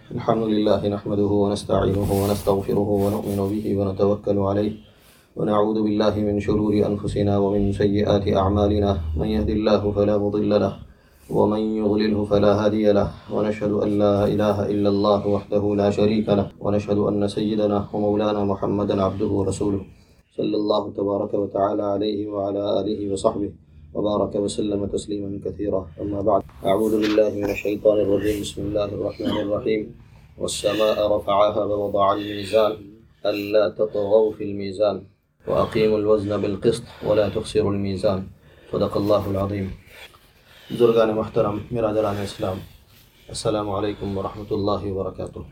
الحمد لله نحمده ونستعينه ونستغفره ونؤمن به ونتوكل عليه ونعوذ بالله من شرور أنفسنا ومن سيئات أعمالنا من يهد الله فلا مضل له ومن يضلله فلا هادي له ونشهد أن لا إله إلا الله وحده لا شريك له ونشهد أن سيدنا ومولانا محمدا عبده ورسوله صلى الله تبارك وتعالى عليه وعلى آله وصحبه وبارك وسلم تسليما كثيرا. أما بعد، أعوذ بالله من الشيطان الرجيم. بسم الله الرحمن الرحيم. والسماء رفعها ووضع الميزان ألا تطغوا في الميزان وأقيموا الوزن بالقسط ولا تخسروا الميزان. صدق الله العظيم. بزرگان محترم، برادران اسلام، السلام علیکم ورحمۃ اللہ وبرکاتہ.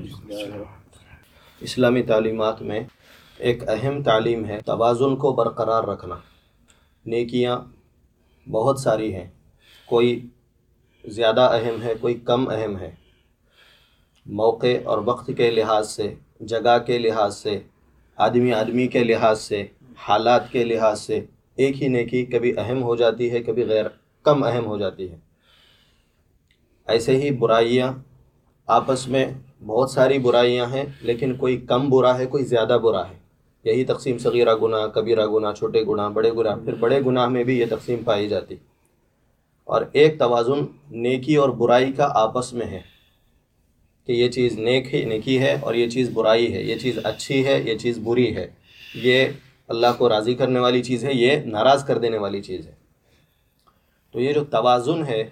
اسلامی تعلیمات میں ایک اہم تعلیم ہے توازن کو برقرار رکھنا. نیکیاں بہت ساری ہیں، کوئی زیادہ اہم ہے، کوئی کم اہم ہے. موقع اور وقت کے لحاظ سے، جگہ کے لحاظ سے، آدمی کے لحاظ سے، حالات کے لحاظ سے ایک ہی نیکی کبھی اہم ہو جاتی ہے، کبھی کم اہم ہو جاتی ہے. ایسے ہی برائیاں، آپس میں بہت ساری برائیاں ہیں، لیکن کوئی کم برا ہے، کوئی زیادہ برا ہے. یہی تقسیم صغیرہ گناہ، کبیرہ گناہ، چھوٹے گناہ، بڑے گناہ. پھر بڑے گناہ میں بھی یہ تقسیم پائی جاتی. اور ایک توازن نیکی اور برائی کا آپس میں ہے کہ یہ چیز نیکی ہے اور یہ چیز برائی ہے، یہ چیز اچھی ہے، یہ چیز بری ہے، یہ اللہ کو راضی کرنے والی چیز ہے، یہ ناراض کر دینے والی چیز ہے. تو یہ جو توازن ہے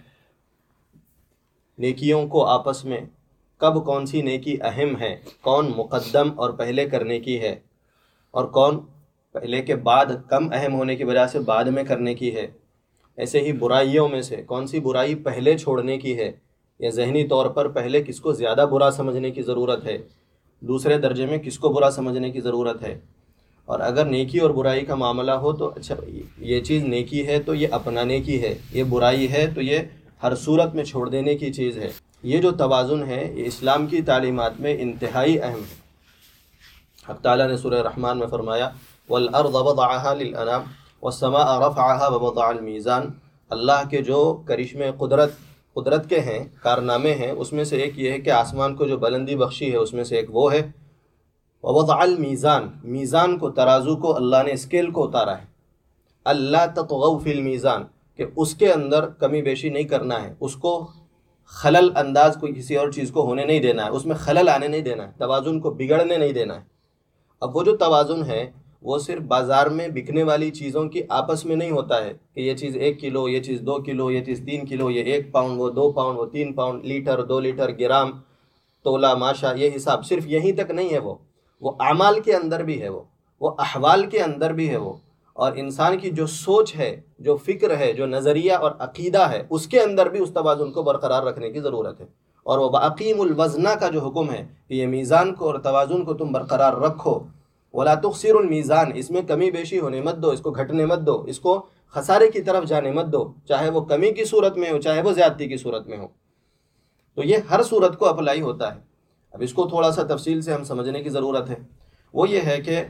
نیکیوں کو آپس میں، کب کون سی نیکی اہم ہے، کون مقدم اور پہلے کرنے کی ہے، اور کون پہلے کے بعد کم اہم ہونے کی وجہ سے بعد میں کرنے کی ہے. ایسے ہی برائیوں میں سے کون سی برائی پہلے چھوڑنے کی ہے، یا ذہنی طور پر پہلے کس کو زیادہ برا سمجھنے کی ضرورت ہے، دوسرے درجے میں کس کو برا سمجھنے کی ضرورت ہے. اور اگر نیکی اور برائی کا معاملہ ہو تو اچھا، یہ چیز نیکی ہے تو یہ اپنانے کی ہے، یہ برائی ہے تو یہ ہر صورت میں چھوڑ دینے کی چیز ہے. یہ جو توازن ہے یہ اسلام کی تعلیمات میں انتہائی اہم ہے. حق تعالیٰ نے سورہ رحمان میں فرمایا وَالْأَرْضَ وَضَعَهَا لِلْأَنَامِ وَالسَّمَاءَ رَفَعَهَا وَوَضَعَ الْمِيزَانَ. اللہ کے جو کرشمے قدرت کے ہیں، کارنامے ہیں، اس میں سے ایک یہ ہے کہ آسمان کو جو بلندی بخشی ہے، اس میں سے ایک وہ ہے وَوَضَعَ الْمِيزَانَ. میزان کو، ترازو کو اللہ نے اسکیل کو اتارا ہے. اللہ تطغوا فی المیزان، کہ اس کے اندر کمی بیشی نہیں کرنا ہے، اس کو خلل انداز کوئی کسی اور چیز کو ہونے نہیں دینا ہے، اس میں خلل آنے نہیں دینا ہے، توازن کو بگڑنے نہیں دینا ہے. اب وہ جو توازن ہے وہ صرف بازار میں بکنے والی چیزوں کی آپس میں نہیں ہوتا ہے کہ یہ چیز 1 کلو، یہ چیز 2 کلو، یہ چیز 3 کلو، یہ 1 پاؤنڈ، وہ 2 پاؤنڈ، وہ 3 پاؤنڈ، لیٹر، 2 لیٹر، گرام، تولہ، ماشا، یہ حساب صرف یہیں تک نہیں ہے. وہ اعمال کے اندر بھی ہے، وہ احوال کے اندر بھی ہے، اور انسان کی جو سوچ ہے، جو فکر ہے، جو نظریہ اور عقیدہ ہے، اس کے اندر بھی اس توازن کو برقرار رکھنے کی ضرورت ہے. اور وہ وَأَقِيمُوا الْوَزْنَ کا جو حکم ہے کہ یہ میزان کو اور توازن کو تم برقرار رکھو. وَلَا تُخْسِرُوا الْمِيزَانَ، اس میں کمی بیشی ہونے مت دو، اس کو گھٹنے مت دو، اس کو خسارے کی طرف جانے مت دو، چاہے وہ کمی کی صورت میں ہو، چاہے وہ زیادتی کی صورت میں ہو. تو یہ ہر صورت کو اپلائی ہوتا ہے. اب اس کو تھوڑا سا تفصیل سے ہم سمجھنے کی ضرورت ہے. وہ یہ ہے کہ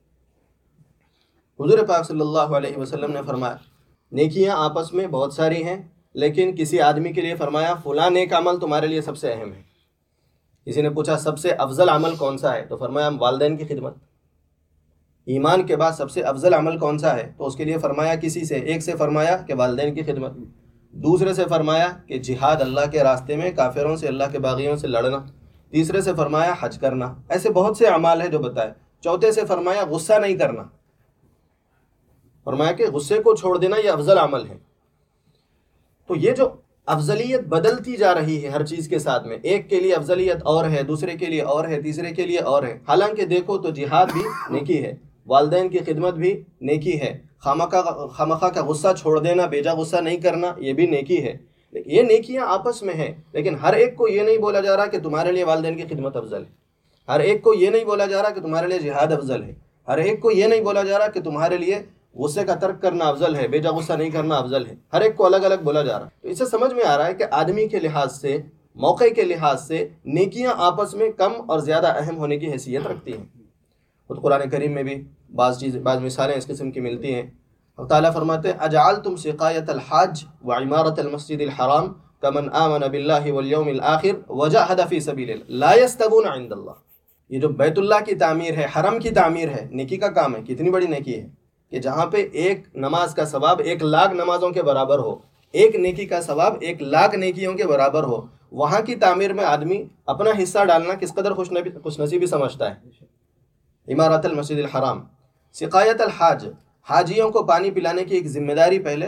حضور پاک صلی اللہ علیہ وسلم نے فرمایا نیکیاں آپس میں بہت ساری ہیں، لیکن کسی آدمی کے لیے فرمایا فلاں نیک عمل تمہارے لیے سب سے اہم ہے. کسی نے پوچھا سب سے افضل عمل کون سا ہے، تو فرمایا والدین کی خدمت. ایمان کے بعد سب سے افضل عمل کون سا ہے، تو اس کے لیے فرمایا کسی سے ایک سے فرمایا کہ والدین کی خدمت، دوسرے سے فرمایا کہ جہاد اللہ کے راستے میں کافروں سے، اللہ کے باغیوں سے لڑنا، تیسرے سے فرمایا حج کرنا. ایسے بہت سے اعمال ہیں جو بتائے. چوتھے سے فرمایا غصہ نہیں کرنا، فرمایا کہ غصے کو چھوڑ دینا یہ افضل عمل ہے. تو یہ جو افضلیت بدلتی جا رہی ہے ہر چیز کے ساتھ میں، ایک کے لیے افضلیت اور ہے، دوسرے کے لیے اور ہے، تیسرے کے لیے اور ہے. حالانکہ دیکھو تو جہاد بھی نیکی ہے، والدین کی خدمت بھی نیکی ہے، خامخواہ کا غصہ چھوڑ دینا، بیجا غصہ نہیں کرنا، یہ بھی نیکی ہے. یہ نیکیاں آپس میں ہیں، لیکن ہر ایک کو یہ نہیں بولا جا رہا کہ تمہارے لیے والدین کی خدمت افضل ہے. ہر ایک کو یہ نہیں بولا جا رہا کہ تمہارے لیے جہاد افضل ہے. ہر ایک کو یہ نہیں بولا جا رہا کہ تمہارے لیے غصے کا ترک کرنا افضل ہے، بیجا غصہ نہیں کرنا افضل ہے. ہر ایک کو الگ الگ بولا جا رہا ہے. تو اس سے سمجھ میں آ رہا ہے کہ آدمی کے لحاظ سے، موقع کے لحاظ سے نیکیاں آپس میں کم اور زیادہ اہم ہونے کی حیثیت رکھتی ہیں. خود قرآن کریم میں بھی بعض مثالیں اس قسم کی ملتی ہیں. اللہ تعالیٰ فرماتے ہیں اجعلتم سقایۃ الحاج وعمارۃ المسجد الحرام کمن آمن باللہ والیوم الآخر وجاہد فی سبیل اللہ لا یستوون عند اللہ. یہ جو بیت اللہ کی تعمیر ہے، حرم کی تعمیر ہے، نیکی کا کام ہے. کتنی بڑی نیکی ہے کہ جہاں پہ ایک نماز کا ثواب 1,00,000 نمازوں کے برابر ہو، ایک نیکی کا ثواب 1,00,000 نیکیوں کے برابر ہو، وہاں کی تعمیر میں آدمی اپنا حصہ ڈالنا کس قدر خوش نصیبی سمجھتا ہے. عمارت المسجد الحرام. سقایت الحاج، حاجیوں کو پانی پلانے کی ایک ذمہ داری. پہلے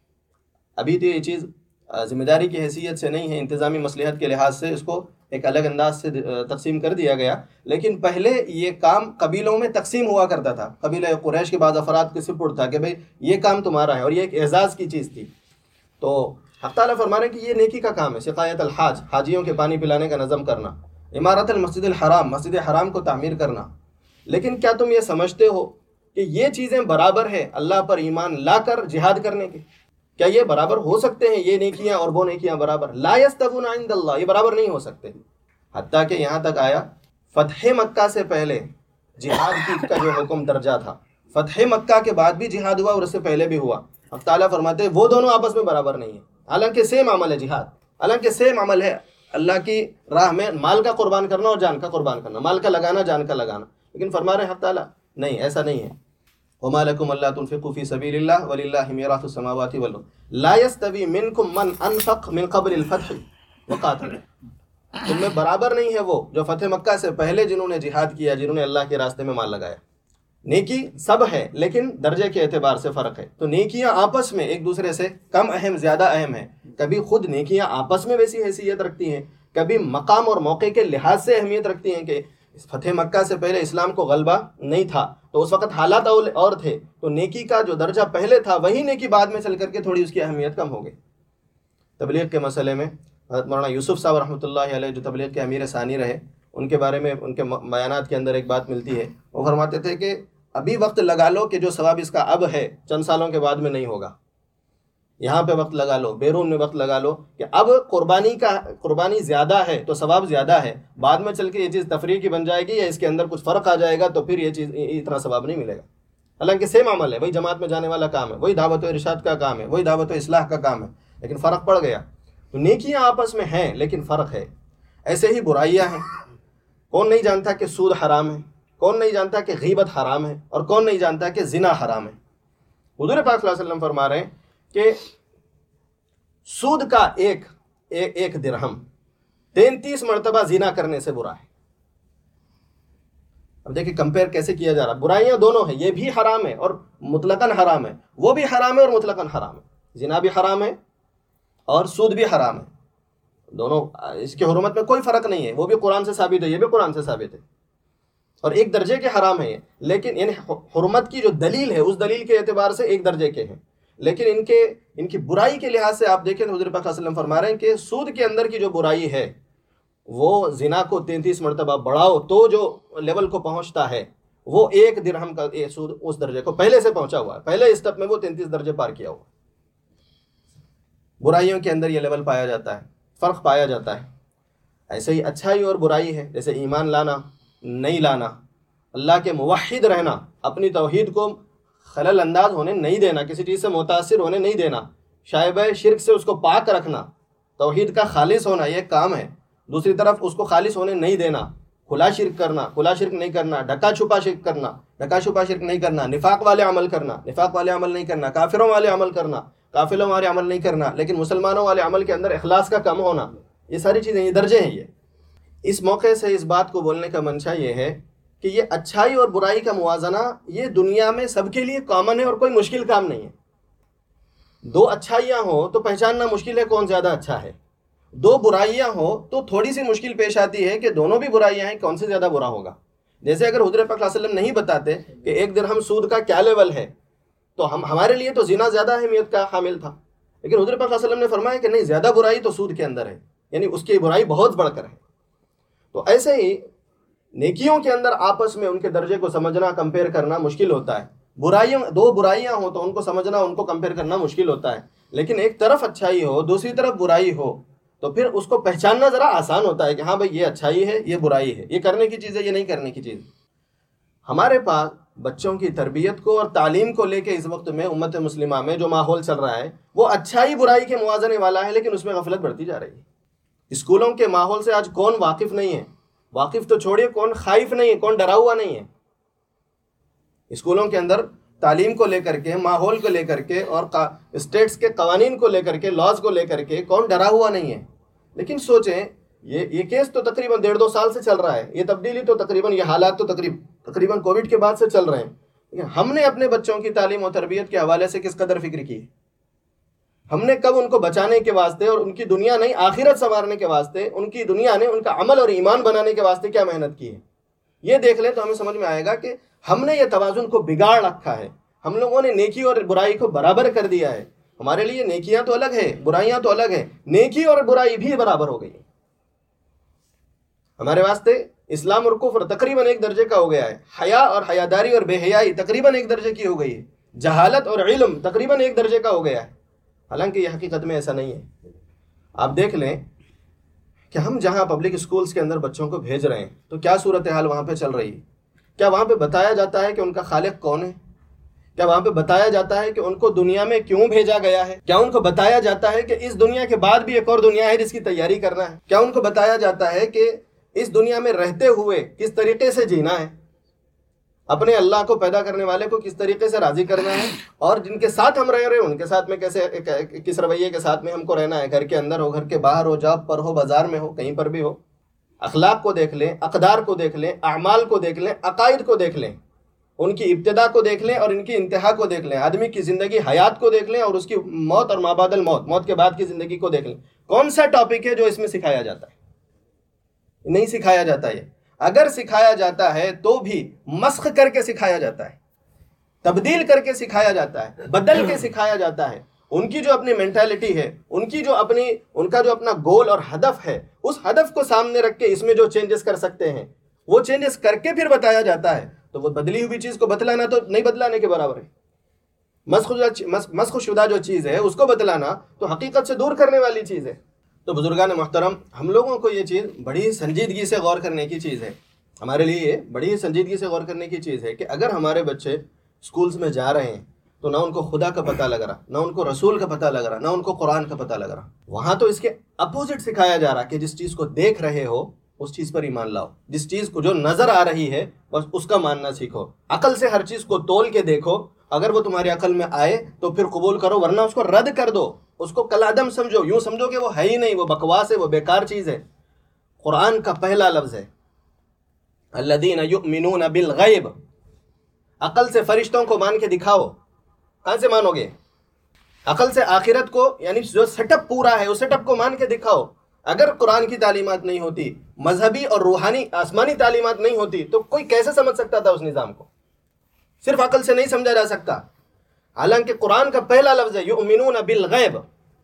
ابھی تو یہ چیز ذمہ داری کی حیثیت سے نہیں ہے، انتظامی مصلحت کے لحاظ سے اس کو ایک الگ انداز سے تقسیم کر دیا گیا، لیکن پہلے یہ کام قبیلوں میں تقسیم ہوا کرتا تھا. قبیلہ قریش کے بعض افراد کے سپرد تھا کہ بھئی یہ کام تمہارا ہے، اور یہ ایک اعزاز کی چیز تھی. تو حق تعالیٰ فرما رہے ہیں کہ یہ نیکی کا کام ہے، سقایت الحاج، حاجیوں کے پانی پلانے کا نظم کرنا. عمارت المسجد الحرام، مسجد حرام کو تعمیر کرنا. لیکن کیا تم یہ سمجھتے ہو کہ یہ چیزیں برابر ہے اللہ پر ایمان لا کر جہاد کرنے کے؟ کیا یہ برابر ہو سکتے ہیں؟ یہ نیکیاں اور وہ نیکیاں برابر؟ لا یستوون عند اللہ، یہ برابر نہیں ہو سکتے. حتیٰ کہ یہاں تک آیا فتح مکہ سے پہلے جہاد کی کا جو حکم درجہ تھا، فتح مکہ کے بعد بھی جہاد ہوا اور اس سے پہلے بھی ہوا. اب تعالیٰ فرماتے ہیں وہ دونوں آپس میں برابر نہیں ہیں، حالانکہ سیم عمل ہے جہاد، حالانکہ سیم عمل ہے اللہ کی راہ میں مال کا قربان کرنا اور جان کا قربان کرنا، مال کا لگانا جان کا لگانا. لیکن فرما رہے ہیں حق تعالیٰ نہیں، ایسا نہیں ہے. وَمَا لَكُمْ أَلَّا تُنْفِقُوا فِي سَبِيلِ اللَّهِ وَلِلَّهِ مِيرَاثُ السَّمَاوَاتِ وَالْأَرْضِ لَا يَسْتَوِي مِنْكُمْ مَنْ أَنْفَقَ مِنْ قَبْلِ الْفَتْحِ وَقَاتَلَ. تم میں برابر نہیں ہے وہ جو فتح مکہ سے پہلے جنہوں نے جہاد کیا، جنہوں نے اللہ کے راستے میں مال لگایا. نیکی سب ہے لیکن درجے کے اعتبار سے فرق ہے. تو نیکیاں آپس میں ایک دوسرے سے کم اہم زیادہ اہم ہیں. کبھی خود نیکیاں آپس میں ویسی حیثیت رکھتی ہیں، کبھی مقام اور موقع کے لحاظ سے اہمیت رکھتی ہیں. کہ فتح مکہ سے پہلے اسلام کو غلبہ نہیں تھا تو اس وقت حالات اور تھے، تو نیکی کا جو درجہ پہلے تھا وہی نیکی بعد میں چل کر کے تھوڑی اس کی اہمیت کم ہو گئی. تبلیغ کے مسئلے میں حضرت مولانا یوسف صاحب رحمۃ اللہ علیہ جو تبلیغ کے امیر ثانی رہے، ان کے بارے میں ان کے بیانات کے اندر ایک بات ملتی ہے. وہ فرماتے تھے کہ ابھی وقت لگا لو کہ جو ثواب اس کا اب ہے چند سالوں کے بعد میں نہیں ہوگا. یہاں پہ وقت لگا لو، بیرون میں وقت لگا لو کہ اب قربانی زیادہ ہے تو ثواب زیادہ ہے، بعد میں چل کے یہ چیز تفریح کی بن جائے گی یا اس کے اندر کچھ فرق آ جائے گا تو پھر یہ چیز اتنا ثواب نہیں ملے گا. حالانکہ سیم عمل ہے، وہی جماعت میں جانے والا کام ہے، وہی دعوت و ارشاد کا کام ہے، وہی دعوت و اصلاح کا کام ہے، لیکن فرق پڑ گیا. تو نیکیاں آپس میں ہیں لیکن فرق ہے. ایسے ہی برائیاں ہیں. کون نہیں جانتا کہ سود حرام ہے؟ کون نہیں جانتا کہ غیبت حرام ہے؟ اور کون نہیں جانتا کہ زنا حرام ہے؟ حضور پاک صلی اللہ علیہ وسلم فرما رہے ہیں کہ سود کا ایک درہم 33 مرتبہ زنا کرنے سے برا ہے. اب دیکھیں کمپیئر کیسے کیا جا رہا. برائیاں دونوں ہیں، یہ بھی حرام ہے اور مطلقاً حرام ہے، وہ بھی حرام ہے اور مطلقاً حرام ہے. زنا بھی حرام ہے اور سود بھی حرام ہے. دونوں اس کی حرمت میں کوئی فرق نہیں ہے، وہ بھی قرآن سے ثابت ہے، یہ بھی قرآن سے ثابت ہے، اور ایک درجے کے حرام ہے یہ. لیکن یعنی حرمت کی جو دلیل ہے اس دلیل کے اعتبار سے ایک درجے کے ہیں، لیکن ان کی برائی کے لحاظ سے آپ دیکھیں تو حضور پاک صلی اللہ علیہ وسلم فرما رہے ہیں کہ سود کے اندر کی جو برائی ہے وہ زنا کو 33 مرتبہ بڑھاؤ تو جو لیول کو پہنچتا ہے وہ ایک درہم کا سود اس درجے کو پہلے سے پہنچا ہوا ہے، پہلے اسٹیپ میں وہ 33 درجے پار کیا ہوا. برائیوں کے اندر یہ لیول پایا جاتا ہے، فرق پایا جاتا ہے. ایسے ہی اچھائی اور برائی ہے، جیسے ایمان لانا نہیں لانا، اللہ کے موحد رہنا، اپنی توحید کو خلل انداز ہونے نہیں دینا، کسی چیز سے متاثر ہونے نہیں دینا، شائبہ شرک سے اس کو پاک رکھنا، توحید کا خالص ہونا یہ کام ہے. دوسری طرف اس کو خالص ہونے نہیں دینا، کھلا شرک کرنا، کھلا شرک نہیں کرنا، ڈھکا چھپا شرک کرنا، ڈھکا چھپا شرک نہیں کرنا، نفاق والے عمل کرنا، نفاق والے عمل نہیں کرنا، کافروں والے عمل کرنا، کافروں والے عمل نہیں کرنا، لیکن مسلمانوں والے عمل کے اندر اخلاص کا کم ہونا، یہ ساری چیزیں یہ درجے ہیں. یہ اس موقع سے اس بات کو بولنے کا منشا یہ ہے کہ یہ اچھائی اور برائی کا موازنہ یہ دنیا میں سب کے لیے کامن ہے اور کوئی مشکل کام نہیں ہے. دو اچھائیاں ہوں تو پہچاننا مشکل ہے کون زیادہ اچھا ہے، دو برائیاں ہوں تو تھوڑی سی مشکل پیش آتی ہے کہ دونوں بھی برائیاں ہیں، کون سے زیادہ برا ہوگا. جیسے اگر حضور پاک صلی اللہ علیہ وسلم نہیں بتاتے کہ ایک درہم سود کا کیا لیول ہے تو ہمارے لیے تو زنا زیادہ اہمیت کا حامل تھا، لیکن حضور پاک صلی اللہ علیہ وسلم نے فرمایا کہ نہیں، زیادہ برائی تو سود کے اندر ہے، یعنی اس کی برائی بہت بڑھ کر ہے. تو ایسے ہی نیکیوں کے اندر آپس میں ان کے درجے کو سمجھنا، کمپیئر کرنا مشکل ہوتا ہے. دو برائیاں ہوں تو ان کو سمجھنا، ان کو کمپیئر کرنا مشکل ہوتا ہے. لیکن ایک طرف اچھائی ہو دوسری طرف برائی ہو تو پھر اس کو پہچاننا ذرا آسان ہوتا ہے کہ ہاں بھائی یہ اچھائی ہے یہ برائی ہے، یہ کرنے کی چیز ہے یہ نہیں کرنے کی چیز. ہمارے پاس بچوں کی تربیت کو اور تعلیم کو لے کے اس وقت میں امت مسلمہ میں جو ماحول چل رہا ہے وہ اچھائی برائی کے موازنے والا ہے، لیکن اس میں غفلت بڑھتی جا رہی ہے۔ اسکولوں کے ماحول سے آج کون واقف نہیں ہے؟ واقف تو چھوڑیے، کون خائف نہیں ہے، کون ڈرا ہوا نہیں ہے؟ اسکولوں کے اندر تعلیم کو لے کر کے، ماحول کو لے کر کے، اور اسٹیٹس کے قوانین کو لے کر کے، لاز کو لے کر کے کون ڈرا ہوا نہیں ہے؟ لیکن سوچیں، یہ کیس تو تقریباً 1.5-2 سال سے چل رہا ہے، یہ تبدیلی تو تقریباً، یہ حالات تو تقریباً کووڈ کے بعد سے چل رہے ہیں، لیکن ہم نے اپنے بچوں کی تعلیم و تربیت کے حوالے سے کس قدر فکر کی ہے؟ ہم نے کب ان کو بچانے کے واسطے اور ان کی دنیا نہیں آخرت سنوارنے کے واسطے، ان کی دنیا نے ان کا عمل اور ایمان بنانے کے واسطے کیا محنت کی ہے؟ یہ دیکھ لیں تو ہمیں سمجھ میں آئے گا کہ ہم نے یہ توازن کو بگاڑ رکھا ہے۔ ہم لوگوں نے نیکی اور برائی کو برابر کر دیا ہے۔ ہمارے لیے نیکیاں تو الگ ہے، برائیاں تو الگ ہیں، نیکی اور برائی بھی برابر ہو گئی۔ ہمارے واسطے اسلام اور کفر تقریباً ایک درجے کا ہو گیا ہے، حیا اور حیاداری اور بے حیائی تقریباً ایک درجے کی ہو گئی ہے، جہالت اور علم تقریباً ایک درجے کا ہو گیا ہے، حالانکہ یہ حقیقت میں ایسا نہیں ہے۔ آپ دیکھ لیں کہ ہم جہاں پبلک اسکولز کے اندر بچوں کو بھیج رہے ہیں تو کیا صورتحال وہاں پہ چل رہی ہے؟ کیا وہاں پہ بتایا جاتا ہے کہ ان کا خالق کون ہے؟ کیا وہاں پہ بتایا جاتا ہے کہ ان کو دنیا میں کیوں بھیجا گیا ہے؟ کیا ان کو بتایا جاتا ہے کہ اس دنیا کے بعد بھی ایک اور دنیا ہے جس کی تیاری کرنا ہے؟ کیا ان کو بتایا جاتا ہے کہ اس دنیا میں رہتے ہوئے کس طریقے سے جینا ہے، اپنے اللہ کو پیدا کرنے والے کو کس طریقے سے راضی کرنا ہے، اور جن کے ساتھ ہم رہ رہے ہیں ان کے ساتھ میں کیسے، کس رویے کے ساتھ میں ہم کو رہنا ہے، گھر کے اندر ہو، گھر کے باہر ہو، جاب پر ہو، بازار میں ہو، کہیں پر بھی ہو۔ اخلاق کو دیکھ لیں، اقدار کو دیکھ لیں، اعمال کو دیکھ لیں، عقائد کو دیکھ لیں، ان کی ابتدا کو دیکھ لیں اور ان کی انتہا کو دیکھ لیں، آدمی کی زندگی حیات کو دیکھ لیں اور اس کی موت اور ما بعد الموت، موت کے بعد کی زندگی کو دیکھ لیں۔ کون سا ٹاپک ہے جو اس میں سکھایا جاتا ہے؟ نہیں سکھایا جاتا ہے۔ اگر سکھایا جاتا ہے تو بھی مسخ کر کے سکھایا جاتا ہے، تبدیل کر کے سکھایا جاتا ہے، بدل کے سکھایا جاتا ہے۔ ان کی جو اپنی مینٹالٹی ہے، ان کا جو اپنا گول اور ہدف ہے، اس ہدف کو سامنے رکھ کے اس میں جو چینجز کر سکتے ہیں وہ چینجز کر کے پھر بتایا جاتا ہے، تو وہ بدلی ہوئی چیز کو بتلانا تو نہیں بدلانے کے برابر ہے۔ مسخ شدہ جو چیز ہے اس کو بتلانا تو حقیقت سے دور کرنے والی چیز ہے۔ تو بزرگان محترم، ہم لوگوں کو یہ چیز بڑی سنجیدگی سے غور کرنے کی چیز ہے، ہمارے لیے یہ بڑی سنجیدگی سے غور کرنے کی چیز ہے کہ اگر ہمارے بچے اسکولز میں جا رہے ہیں تو نہ ان کو خدا کا پتہ لگ رہا، نہ ان کو رسول کا پتہ لگ رہا، نہ ان کو قرآن کا پتہ لگ رہا، وہاں تو اس کے اپوزٹ سکھایا جا رہا کہ جس چیز کو دیکھ رہے ہو اس چیز پر ایمان لاؤ، جس چیز کو جو نظر آ رہی ہے بس اس کا ماننا سیکھو، عقل سے ہر چیز کو تول کے دیکھو، اگر وہ تمہاری عقل میں آئے تو پھر قبول کرو، ورنہ اس کو رد کر دو، اس کو کالعدم سمجھو، یوں سمجھو کہ وہ ہے ہی نہیں، وہ بکواس ہے، وہ بیکار چیز ہے۔ قرآن کا پہلا لفظ ہے الذین یؤمنون بالغیب، عقل سے فرشتوں کو مان کے دکھاؤ، کہاں سے مانو گے؟ عقل سے آخرت کو، یعنی جو سیٹ اپ پورا ہے اس سیٹ اپ کو مان کے دکھاؤ۔ اگر قرآن کی تعلیمات نہیں ہوتی، مذہبی اور روحانی آسمانی تعلیمات نہیں ہوتی تو کوئی کیسے سمجھ سکتا تھا اس نظام کو؟ صرف عقل سے نہیں سمجھا جا سکتا۔ حالانکہ قرآن کا پہلا لفظ ہے یؤمنون بالغیب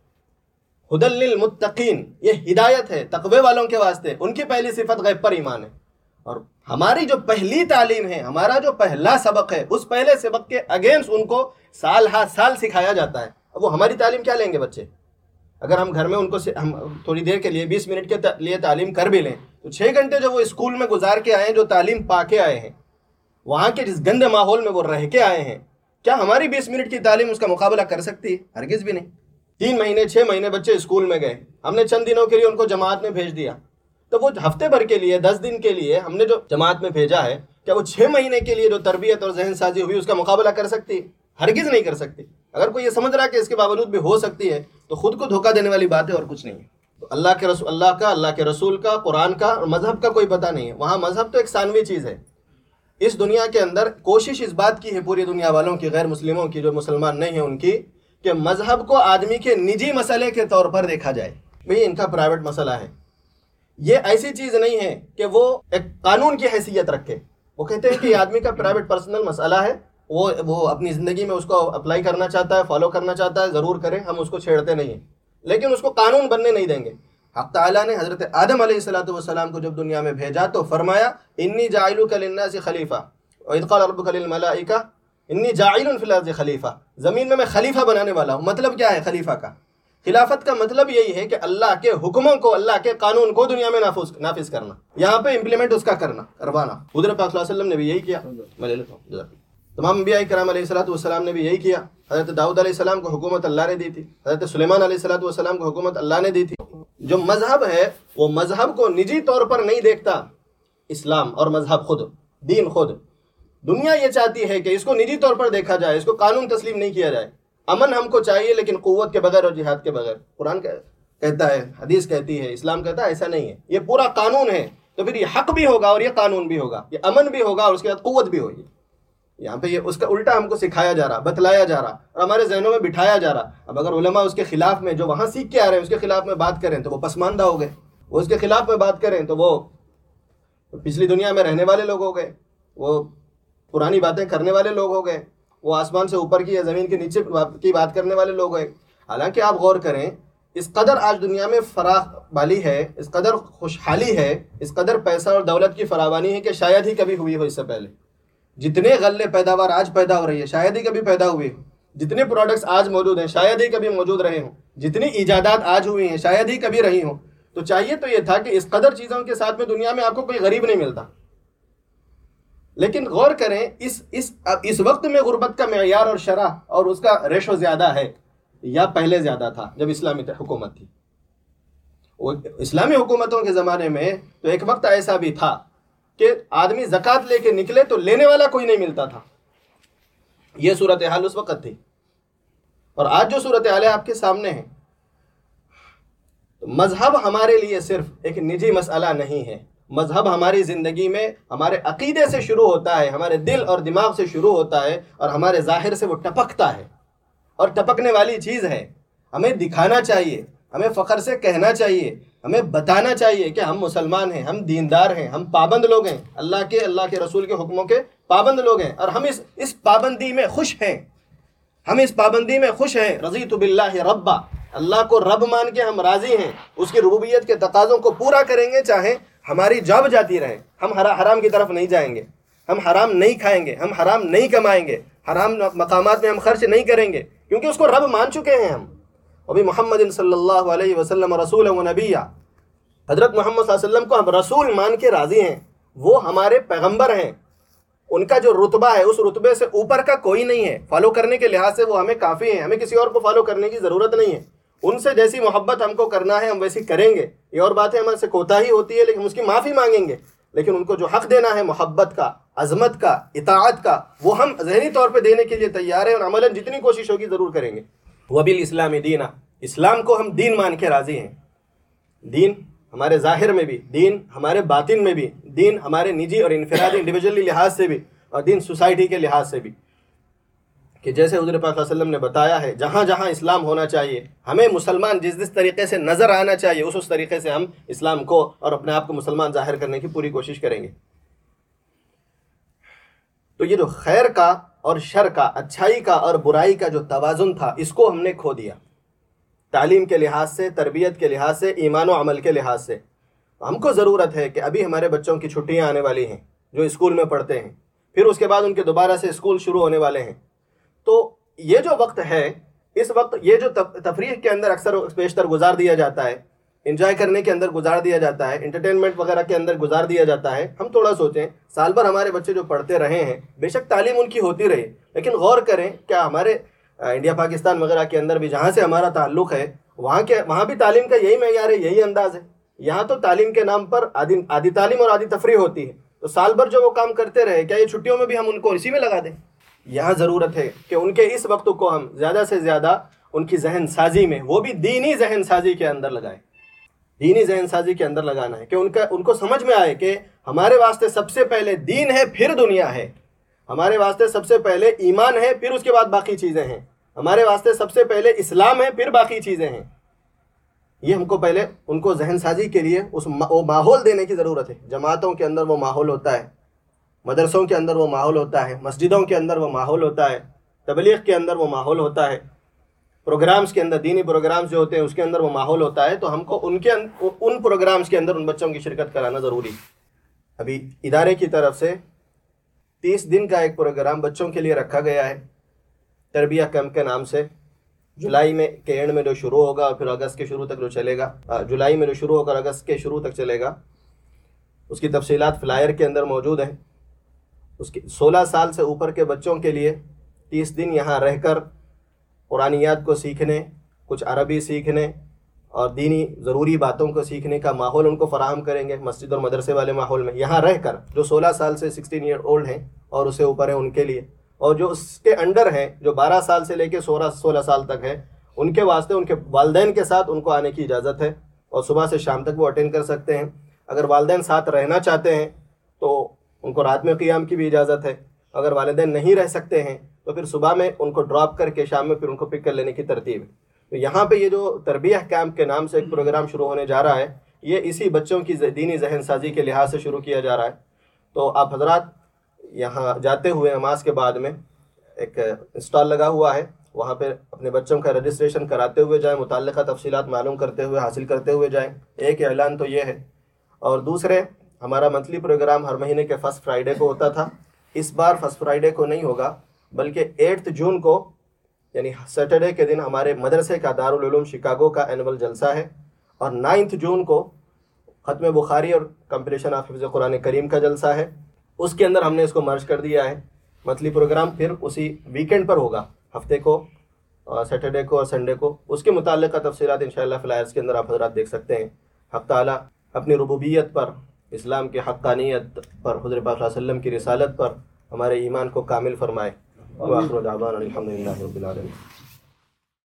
ھدی للمتقین، یہ ہدایت ہے تقوی والوں کے واسطے، ان کی پہلی صفت غیب پر ایمان ہے۔ اور ہماری جو پہلی تعلیم ہے، ہمارا جو پہلا سبق ہے، اس پہلے سبق کے اگینسٹ ان کو سال ہا سال سکھایا جاتا ہے۔ اب وہ ہماری تعلیم کیا لیں گے بچے؟ اگر ہم گھر میں ان کو ہم تھوڑی دیر کے لیے 20 منٹ کے لیے تعلیم کر بھی لیں تو 6 گھنٹے جو وہ اسکول میں گزار کے آئے ہیں، جو تعلیم پا کے آئے ہیں، وہاں کے جس گندے ماحول میں وہ رہ کے آئے ہیں، کیا ہماری 20 منٹ کی تعلیم اس کا مقابلہ کر سکتی ہے؟ ہرگز بھی نہیں۔ 3 مہینے 6 مہینے بچے اسکول میں گئے، ہم نے چند دنوں کے لیے ان کو جماعت میں بھیج دیا، تو وہ ہفتے بھر کے لیے 10 دن کے لیے ہم نے جو جماعت میں بھیجا ہے، کیا وہ 6 مہینے کے لیے جو تربیت اور ذہن سازی ہوئی اس کا مقابلہ کر سکتی؟ ہرگز نہیں کر سکتی۔ اگر کوئی یہ سمجھ رہا ہے کہ اس کے باوجود بھی ہو سکتی ہے تو خود کو دھوکہ دینے والی بات ہے اور کچھ نہیں ہے۔ تو اللہ کے رسول کا، قرآن کا اور مذہب کا کوئی پتہ نہیں ہے۔ وہاں مذہب تو ایک ثانوی چیز ہے۔ اس دنیا کے اندر کوشش اس بات کی ہے پوری دنیا والوں کی، غیر مسلموں کی، جو مسلمان نہیں ہیں ان کی، کہ مذہب کو آدمی کے نجی مسئلے کے طور پر دیکھا جائے۔ بھئی ان کا پرائیویٹ مسئلہ ہے، یہ ایسی چیز نہیں ہے کہ وہ ایک قانون کی حیثیت رکھے۔ وہ کہتے ہیں کہ یہ آدمی کا پرائیویٹ پرسنل مسئلہ ہے، وہ اپنی زندگی میں اس کو اپلائی کرنا چاہتا ہے، فالو کرنا چاہتا ہے، ضرور کرے، ہم اس کو چھیڑتے نہیں ہیں، لیکن اس کو قانون بننے نہیں دیں گے۔ حق تعالیٰ نے حضرت آدم علیہ السلام کو جب دنیا میں بھیجا تو فرمایا انی جاعلک للناس خلیفہ، وَإِذْ قَالَ رَبُّكَ لِلْمَلَائِكَةِ انی جاعل فی الارض خلیفہ، زمین میں خلیفہ بنانے والا ہوں۔ مطلب کیا ہے خلیفہ کا؟ خلافت کا مطلب یہی ہے کہ اللہ کے حکموں کو، اللہ کے قانون کو دنیا میں نافذ کرنا، یہاں پہ امپلیمنٹ اس کا کروانا۔ حضور پاک صلی اللہ علیہ وسلم نے بھی یہی کیا، میں لے لیتا ہوں، تمام انبیاء کرام علیہ السلام نے بھی یہی کیا۔ حضرت داؤد علیہ السلام کو حکومت اللہ نے دی تھی، حضرت سلیمان علیہ السلام کو حکومت اللہ نے دی تھی۔ جو مذہب ہے وہ مذہب کو نجی طور پر نہیں دیکھتا، اسلام اور مذہب خود، دین خود۔ دنیا یہ چاہتی ہے کہ اس کو نجی طور پر دیکھا جائے، اس کو قانون تسلیم نہیں کیا جائے۔ امن ہم کو چاہیے لیکن قوت کے بغیر اور جہاد کے بغیر۔ قرآن کہتا ہے، حدیث کہتی ہے، اسلام کہتا ہے ایسا نہیں ہے، یہ پورا قانون ہے، تو پھر یہ حق بھی ہوگا اور یہ قانون بھی ہوگا، یہ امن بھی ہوگا اور اس کے بعد قوت بھی ہوگی۔ یہاں پہ یہ اس کا الٹا ہم کو سکھایا جا رہا، بتلایا جا رہا اور ہمارے ذہنوں میں بٹھایا جا رہا۔ اب اگر علماء اس کے خلاف میں، جو وہاں سیکھ کے آ رہے ہیں اس کے خلاف میں بات کریں تو وہ پسماندہ ہو گئے، وہ اس کے خلاف میں بات کریں تو وہ پچھلی دنیا میں رہنے والے لوگ ہو گئے، وہ پرانی باتیں کرنے والے لوگ ہو گئے، وہ آسمان سے اوپر کی یا زمین کے نیچے کی بات کرنے والے لوگ ہیں۔ حالانکہ آپ غور کریں، اس قدر آج دنیا میں فراخ بالی ہے، اس قدر خوشحالی ہے، اس قدر پیسہ اور دولت کی فراوانی ہے کہ شاید ہی کبھی ہوئی ہو اس سے پہلے۔ جتنے غلے پیداوار آج پیدا ہو رہی ہے شاید ہی کبھی پیدا ہوئے ہوں، جتنے پروڈکٹس آج موجود ہیں شاید ہی کبھی موجود رہے ہوں، جتنی ایجادات آج ہوئی ہیں شاید ہی کبھی رہی ہوں۔ تو چاہیے تو یہ تھا کہ اس قدر چیزوں کے ساتھ میں دنیا میں آپ کو کوئی غریب نہیں ملتا۔ لیکن غور کریں، اس وقت میں غربت کا معیار اور شرح اور اس کا ریشو زیادہ ہے یا پہلے زیادہ تھا جب اسلامی حکومت تھی؟ اسلامی حکومتوں کے زمانے میں تو ایک وقت ایسا بھی تھا کہ آدمی زکوٰۃ لے کے نکلے تو لینے والا کوئی نہیں ملتا تھا۔ یہ صورتحال اس وقت تھی، اور آج جو صورتحال آپ کے سامنے ہے، مذہب ہمارے لیے صرف ایک نجی مسئلہ نہیں ہے۔ مذہب ہماری زندگی میں ہمارے عقیدے سے شروع ہوتا ہے، ہمارے دل اور دماغ سے شروع ہوتا ہے، اور ہمارے ظاہر سے وہ ٹپکتا ہے، اور ٹپکنے والی چیز ہے۔ ہمیں دکھانا چاہیے، ہمیں فخر سے کہنا چاہیے، ہمیں بتانا چاہیے کہ ہم مسلمان ہیں، ہم دیندار ہیں، ہم پابند لوگ ہیں، اللہ کے رسول کے حکموں کے پابند لوگ ہیں، اور ہم اس پابندی میں خوش ہیں، ہم اس پابندی میں خوش ہیں۔ رضیت باللہ ربا، اللہ کو رب مان کے ہم راضی ہیں، اس کی ربوبیت کے تقاضوں کو پورا کریں گے چاہے ہماری جاب جاتی رہے۔ ہم حرام کی طرف نہیں جائیں گے، ہم حرام نہیں کھائیں گے، ہم حرام نہیں کمائیں گے، حرام مقامات میں ہم خرچ نہیں کریں گے، کیونکہ اس کو رب مان چکے ہیں ہم۔ وبی محمد صلی اللہ علیہ وسلم رسول و نبی، حضرت محمد صلی اللہ علیہ وسلم کو ہم رسول مان کے راضی ہیں، وہ ہمارے پیغمبر ہیں، ان کا جو رتبہ ہے اس رتبے سے اوپر کا کوئی نہیں ہے، فالو کرنے کے لحاظ سے وہ ہمیں کافی ہیں، ہمیں کسی اور کو فالو کرنے کی ضرورت نہیں ہے۔ ان سے جیسی محبت ہم کو کرنا ہے ہم ویسی کریں گے، یہ اور بات ہے ہمارے سے کوتاہی ہوتی ہے لیکن اس کی معافی مانگیں گے، لیکن ان کو جو حق دینا ہے محبت کا، عظمت کا، اطاعت کا، وہ ہم ذہنی طور پہ دینے کے لیے تیار ہیں، اور عملاً جتنی کوشش ہوگی ضرور کریں گے۔ وبالاسلام دینا، اسلام کو ہم دین مان کے راضی ہیں، دین ہمارے ظاہر میں بھی، دین ہمارے باطن میں بھی، دین ہمارے نجی اور انفرادی انڈیویجولی لحاظ سے بھی، اور دین سوسائٹی کے لحاظ سے بھی، کہ جیسے حضور پاک صلی اللہ علیہ وسلم نے بتایا ہے جہاں جہاں اسلام ہونا چاہیے، ہمیں مسلمان جس طریقے سے نظر آنا چاہیے اس طریقے سے ہم اسلام کو اور اپنے آپ کو مسلمان ظاہر کرنے کی پوری کوشش کریں گے۔ تو یہ جو خیر کا اور شر کا، اچھائی کا اور برائی کا جو توازن تھا، اس کو ہم نے کھو دیا، تعلیم کے لحاظ سے، تربیت کے لحاظ سے، ایمان و عمل کے لحاظ سے۔ ہم کو ضرورت ہے کہ ابھی ہمارے بچوں کی چھٹیاں آنے والی ہیں جو اسکول میں پڑھتے ہیں، پھر اس کے بعد ان کے دوبارہ سے اسکول شروع ہونے والے ہیں، تو یہ جو وقت ہے، اس وقت یہ جو تفریح کے اندر اکثر بیشتر گزار دیا جاتا ہے، انجوائے کرنے کے اندر گزار دیا جاتا ہے، انٹرٹینمنٹ وغیرہ کے اندر گزار دیا جاتا ہے، ہم تھوڑا سوچیں سال بھر ہمارے بچے جو پڑھتے رہے ہیں، بے شک تعلیم ان کی ہوتی رہی، لیکن غور کریں کیا ہمارے انڈیا پاکستان وغیرہ کے اندر بھی جہاں سے ہمارا تعلق ہے، وہاں بھی تعلیم کا یہی معیار ہے، یہی انداز ہے؟ یہاں تو تعلیم کے نام پر آدھی تعلیم اور آدھی تفریح ہوتی ہے، تو سال بھر جو وہ کام کرتے رہے، کیا یہ چھٹیوں میں بھی ہم ان کو اسی میں لگا دیں؟ یہاں ضرورت ہے کہ ان کے اس وقت کو ہم زیادہ سے زیادہ ان کی ذہن سازی میں، وہ بھی دینی ذہن سازی کے اندر لگائیں، دینی ذہن سازی کے اندر لگانا ہے کہ ان کو سمجھ میں آئے کہ ہمارے واسطے سب سے پہلے دین ہے، پھر دنیا ہے، ہمارے واسطے سب سے پہلے ایمان ہے، پھر اس کے بعد باقی چیزیں ہیں، ہمارے واسطے سب سے پہلے اسلام ہے، پھر باقی چیزیں ہیں۔ یہ ہم کو پہلے ان کو ذہن سازی کے لیے وہ ماحول دینے کی ضرورت ہے۔ جماعتوں کے اندر وہ ماحول ہوتا ہے، مدرسوں کے اندر وہ ماحول ہوتا ہے، مسجدوں کے اندر وہ ماحول ہوتا ہے، تبلیغ کے اندر وہ ماحول ہوتا ہے، پروگرامز کے اندر، دینی پروگرامز جو ہوتے ہیں اس کے اندر وہ ماحول ہوتا ہے، تو ہم کو ان پروگرامز کے اندر ان بچوں کی شرکت کرانا ضروری۔ ابھی ادارے کی طرف سے 30 دن کا ایک پروگرام بچوں کے لیے رکھا گیا ہے، تربیہ کیمپ کے نام سے، جولائی میں کے اینڈ میں جو شروع ہوگا اور پھر اگست کے شروع تک جو چلے گا، جولائی میں جو شروع ہوگا اور اگست کے شروع تک چلے گا، اس کی تفصیلات فلائر کے اندر موجود ہیں۔ اس کی 16 سال سے اوپر کے بچوں کے لیے 30 دن یہاں رہ کر قرآنیات کو سیکھنے، کچھ عربی سیکھنے اور دینی ضروری باتوں کو سیکھنے کا ماحول ان کو فراہم کریں گے، مسجد اور مدرسے والے ماحول میں یہاں رہ کر، جو 16 سال سے 16 ایئر اولڈ ہیں اور اسے اوپر ہیں ان کے لیے، اور جو اس کے انڈر ہیں، جو 12 سال سے لے کے 16 سال تک ہے، ان کے واسطے ان کے والدین کے ساتھ ان کو آنے کی اجازت ہے اور صبح سے شام تک وہ اٹینڈ کر سکتے ہیں۔ اگر والدین ساتھ رہنا چاہتے ہیں تو ان کو رات میں قیام کی بھی اجازت ہے، اگر والدین نہیں رہ سکتے ہیں تو پھر صبح میں ان کو ڈراپ کر کے شام میں پھر ان کو پک کر لینے کی ترتیب ہے۔ تو یہاں پہ یہ جو تربیہ کیمپ کے نام سے ایک پروگرام شروع ہونے جا رہا ہے، یہ اسی بچوں کی دینی ذہن سازی کے لحاظ سے شروع کیا جا رہا ہے۔ تو آپ حضرات یہاں جاتے ہوئے نماز کے بعد میں ایک اسٹال لگا ہوا ہے، وہاں پہ اپنے بچوں کا رجسٹریشن کراتے ہوئے جائیں، متعلقہ تفصیلات معلوم کرتے ہوئے، حاصل کرتے ہوئے جائیں۔ ایک اعلان تو یہ ہے، اور دوسرے ہمارا منتھلی پروگرام ہر مہینے کے فرسٹ فرائیڈے کو ہوتا تھا، اس بار فرسٹ فرائیڈے کو نہیں ہوگا بلکہ 8 جون کو یعنی سیٹرڈے کے دن ہمارے مدرسے کا دارالعلوم شکاگو کا اینول جلسہ ہے، اور 9 جون کو ختم بخاری اور کمپلیشن آف حفظ قرآن کریم کا جلسہ ہے۔ اس کے اندر ہم نے اس کو مرج کر دیا ہے۔ منتھلی پروگرام پھر اسی ویکینڈ پر ہوگا، ہفتے کو، سیٹرڈے کو اور سنڈے کو۔ اس کے متعلقہ تفصیلات انشاءاللہ فلائرز کے اندر آپ حضرات دیکھ سکتے ہیں۔ حق تعالیٰ اپنی ربوبیت پر، اسلام کی حقانیت پر، حضور پاک صلی اللہ علیہ وسلم کی رسالت پر ہمارے ایمان کو کامل فرمائے۔ وآخر دعوانا الحمدللہ رب العالمین۔